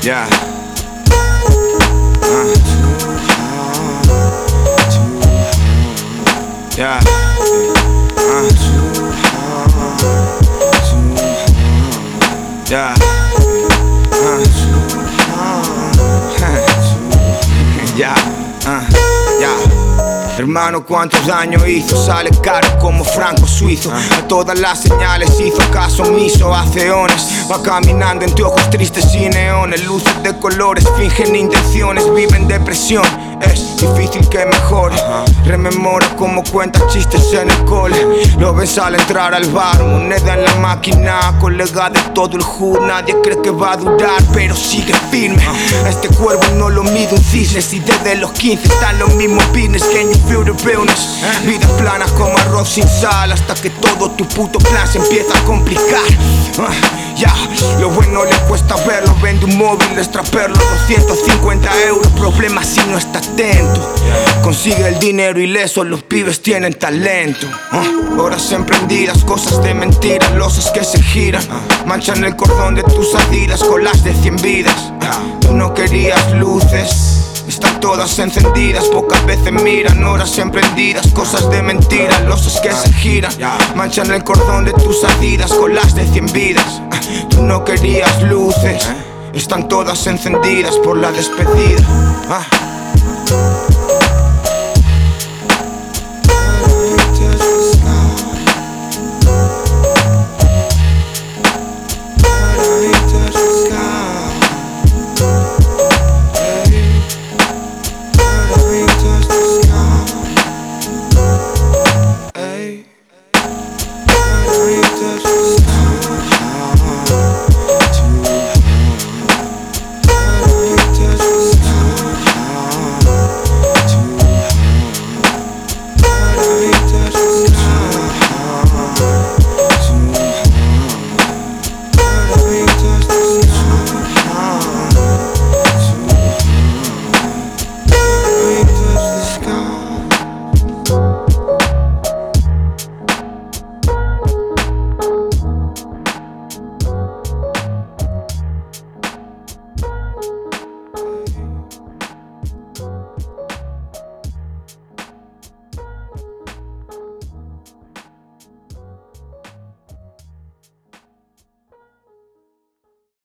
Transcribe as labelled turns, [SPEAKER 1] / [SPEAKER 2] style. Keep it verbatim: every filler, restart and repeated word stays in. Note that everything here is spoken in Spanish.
[SPEAKER 1] Ya. Uh. Ya. Uh. Ya. Uh. Ya. Uh. Ya. Hermano, cuánto daño hizo, sale caro como franco suizo. A todas las señales hizo caso omiso hace eones. Va caminando entre ojos tristes y neones. Luces de colores, fingen intenciones, viven depresión. Es difícil que mejore. Rememora como cuenta chistes en el cole. Lo ves al entrar al bar, moneda en la máquina, colega de todo el hood. Nadie cree que va a durar, pero sigue firme. A este cuervo no lo mide un cisne. Si desde los quince están los mismos business que en New Realness. Vidas planas como arroz sin sal, hasta que todo tu puto plan se empieza a complicar. uh, Ya, lo bueno le cuesta verlo. Vende un móvil, extraperlo, doscientos cincuenta euros. Problemas si no está atento. Consigue el dinero ileso, los pibes tienen talento. uh, Horas emprendidas, cosas de mentiras, losas que se giran. Manchan el cordón de tus adidas con las de cien vidas. Tú no querías luces, están todas encendidas, pocas veces miran. Horas emprendidas, cosas de mentiras, losas que se giran. Manchan el cordón de tus adidas con las de cien vidas. Tú no querías luces, están todas encendidas por la despedida.